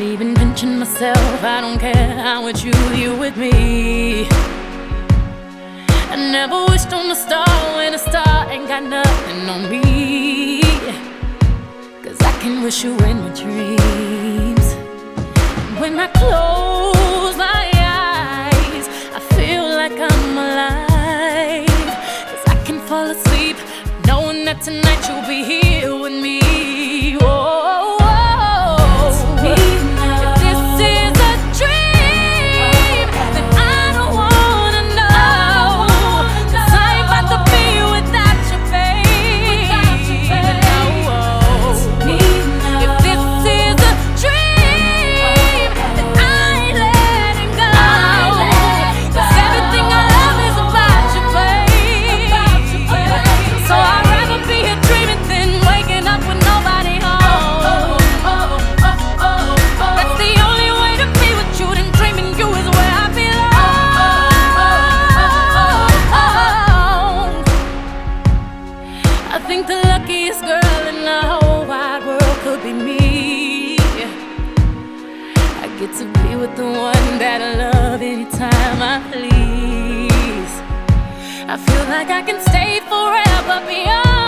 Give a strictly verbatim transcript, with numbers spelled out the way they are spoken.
even mention myself. I don't care how it's you, you with me. I never wished on a star when a star ain't got nothing on me. Cause I can wish you in my dreams. When I close my eyes, I feel like I'm alive. Cause I can fall asleep knowing that tonight you'll be here with me. Oh, oh, oh. If this is a dream, then I don't wanna know. Cause I ain't about to be without you, babe. No. If this is a dream, then I ain't letting go. Cause everything I love is about you, babe. So I'd rather be here dreaming than waking up with nobody home. That's the only way to be with you, then dreaming you is where I belong. I think the luckiest girl in the whole wide world could be me. I get to be with the one that I love anytime I please. I feel like I can stay forever beyond